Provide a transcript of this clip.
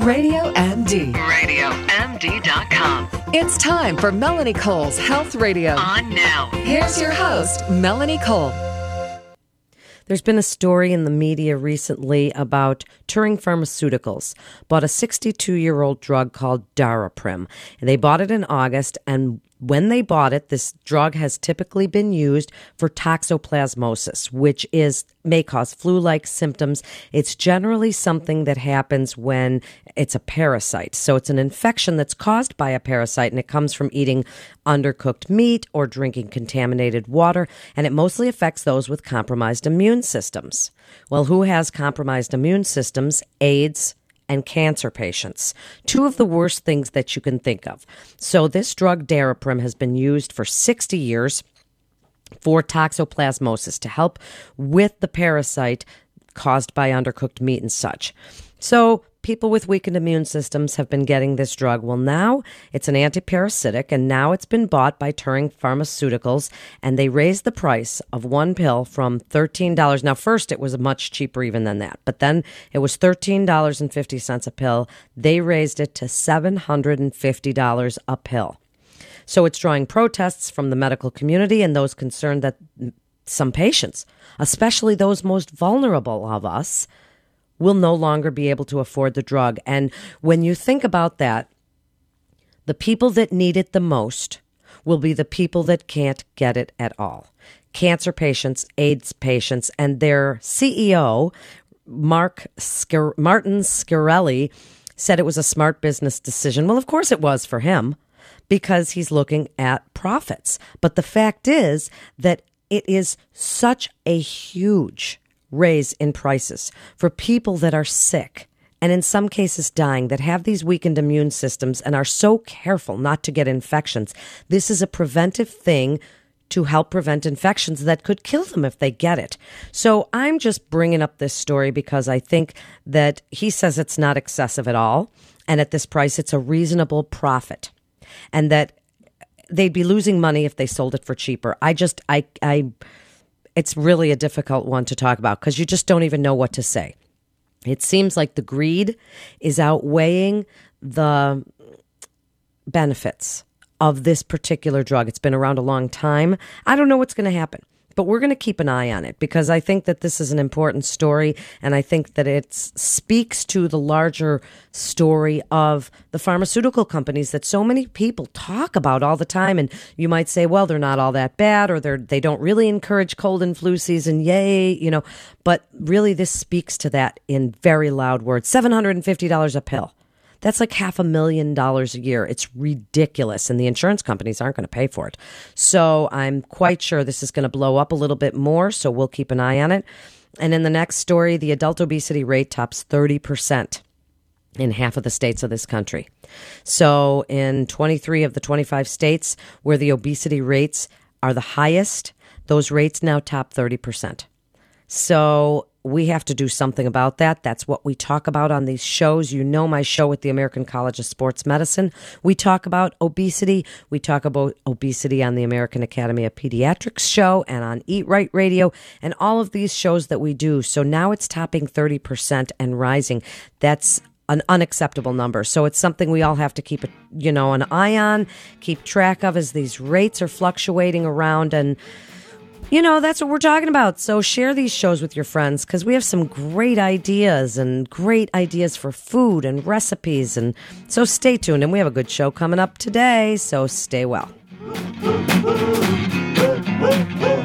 Radio MD. RadioMD.com. It's time for Melanie Cole's Health Radio. On now. Here's your host, Melanie Cole. There's been a story in the media recently about Turing Pharmaceuticals bought a 62-year-old drug called Daraprim. And they bought it in August, and when they bought it, this drug has typically been used for toxoplasmosis, which may cause flu-like symptoms. It's generally something that happens when it's a parasite. So it's an infection that's caused by a parasite, and it comes from eating undercooked meat or drinking contaminated water, and it mostly affects those with compromised immune systems. Well, who has compromised immune systems? AIDS and cancer patients. Two of the worst things that you can think of. So this drug, Daraprim, has been used for 60 years for toxoplasmosis to help with the parasite caused by undercooked meat and such. So people with weakened immune systems have been getting this drug. Well, now it's an antiparasitic, and now it's been bought by Turing Pharmaceuticals, and they raised the price of one pill from $13. Now, first it was much cheaper even than that, but then it was $13.50 a pill. They raised it to $750 a pill. So it's drawing protests from the medical community and those concerned that some patients, especially those most vulnerable of us, will no longer be able to afford the drug. And when you think about that, the people that need it the most will be the people that can't get it at all. Cancer patients, AIDS patients, and their CEO, Martin Shkreli, said it was a smart business decision. Well, of course it was for him, because he's looking at profits. But the fact is that it is such a huge raise in prices for people that are sick and in some cases dying, that have these weakened immune systems and are so careful not to get infections. This is a preventive thing to help prevent infections that could kill them if they get it. So I'm just bringing up this story because I think that he says it's not excessive at all, and at this price it's a reasonable profit, and that they'd be losing money if they sold it for cheaper. It's really a difficult one to talk about because you just don't even know what to say. It seems like the greed is outweighing the benefits of this particular drug. It's been around a long time. I don't know what's going to happen, but we're going to keep an eye on it because I think that this is an important story, and I think that it speaks to the larger story of the pharmaceutical companies that so many people talk about all the time. And you might say, well, they're not all that bad, or they don't really encourage cold and flu season, yay, but really this speaks to that in very loud words. $750 a pill. That's like $500,000 a year. It's ridiculous, and the insurance companies aren't going to pay for it. So I'm quite sure this is going to blow up a little bit more, so we'll keep an eye on it. And in the next story, the adult obesity rate tops 30% in half of the states of this country. So in 23 of the 25 states where the obesity rates are the highest, those rates now top 30%. So we have to do something about that. That's what we talk about on these shows. You know my show with the American College of Sports Medicine. We talk about obesity. We talk about obesity on the American Academy of Pediatrics show and on Eat Right Radio and all of these shows that we do. So now it's topping 30% and rising. That's an unacceptable number. So it's something we all have to keep an eye on, keep track of as these rates are fluctuating around, and that's what we're talking about. So share these shows with your friends because we have some great ideas for food and recipes. And so stay tuned. And we have a good show coming up today. So stay well.